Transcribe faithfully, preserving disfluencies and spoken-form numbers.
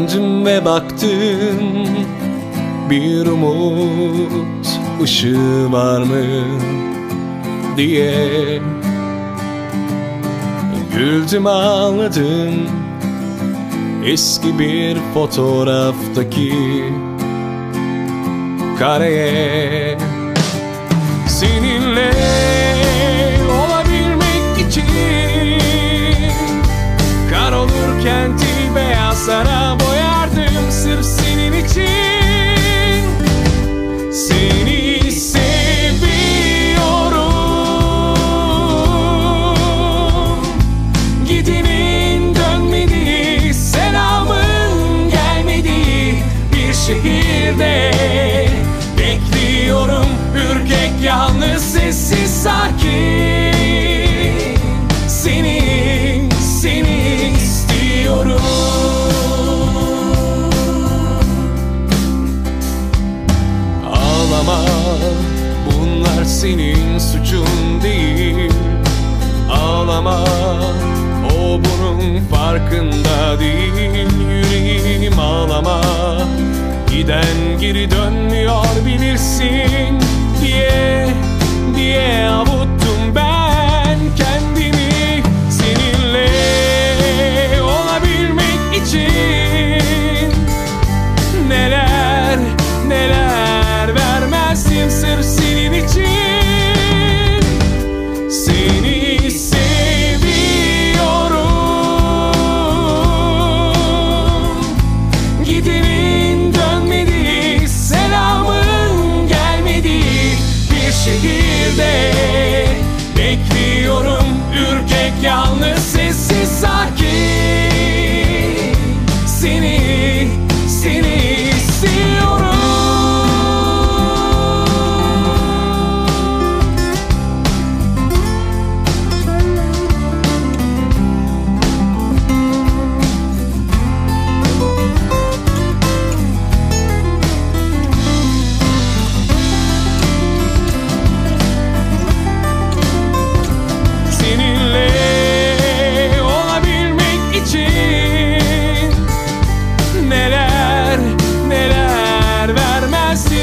Döndüm ve baktım, bir umut ışığı var mı diye. Güldüm ağladım, eski bir fotoğraftaki kareye. Seninle olabilmek için kar olur kenti beyazlara boyardım sırf senin için. Seni seviyorum. Gidenin dönmedi, selamın gelmedi. Bir şehirde bekliyorum, ürkek, yalnız, sessiz, sakin. Seni, seni istiyorum. Ağlama, bunlar senin suçun değil. Ağlama, o bunun farkında değil. Yüreğim ağlama, giden geri dönmüyor bilirsin diye diye avuttum ben kendimi. Seninle olabilmek için neler neler vermezdim sırf senin için. Seni seviyorum. Gidenin dönmedi, selamın gelmedi. Bir şehirde bekliyorum, ürkek, yalnız, sessiz, sakin. Seni, seni istiyorum. Neler neler vermezsin